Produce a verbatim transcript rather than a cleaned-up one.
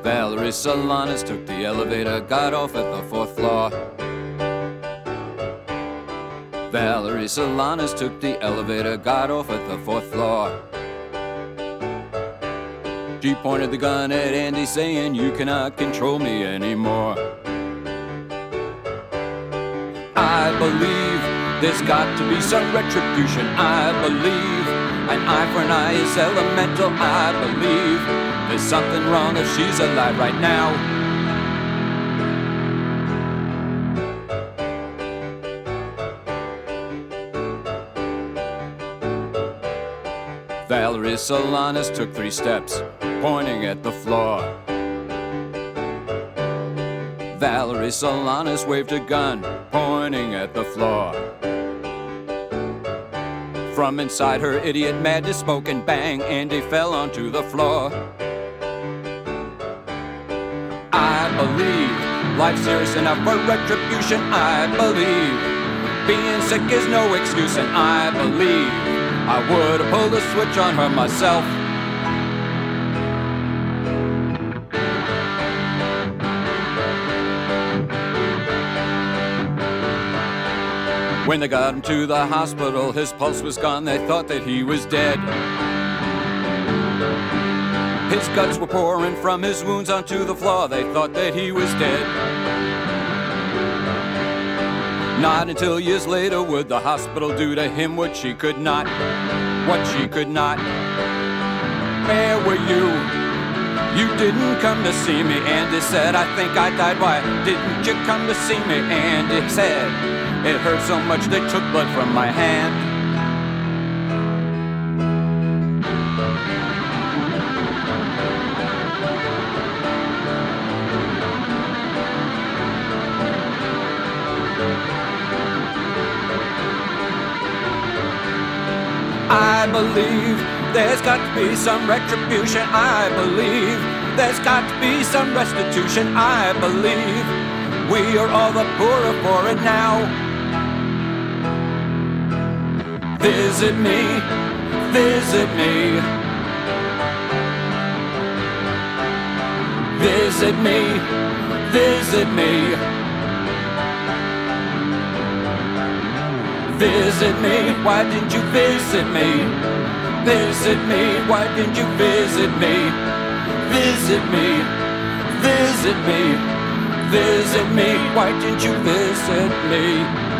Valerie Solanas took the elevator, got off at the fourth floor. Valerie Solanas took the elevator, got off at the fourth floor. She pointed the gun at Andy, saying, "You cannot control me anymore." I believe there's got to be some retribution. I believe an eye for an eye is elemental. I believe there's something wrong if she's alive right now. Valerie Solanas took three steps, pointing at the floor. Valerie Solanas waved a gun, pointing at the floor. From inside her idiot madness spoke, and bang, Andy fell onto the floor. I believe life's serious enough for retribution. I believe being sick is no excuse, and I believe I would have pulled the switch on her myself. When they got him to the hospital, his pulse was gone, they thought that he was dead. His guts were pouring from his wounds onto the floor, they thought that he was dead. Not until years later would the hospital do to him what she could not, what she could not. Where were you? You didn't come to see me. Andy said, "I think I died. Why didn't you come to see me?" Andy said, "It hurt so much they took blood from my hand." I believe there's got to be some retribution. I believe there's got to be some restitution. I believe we are all the poorer for it now. Visit me, visit me. Visit me, visit me. Visit me, why didn't you visit me? Visit me, why didn't you visit me? Visit me, visit me. Visit me, why didn't you visit me?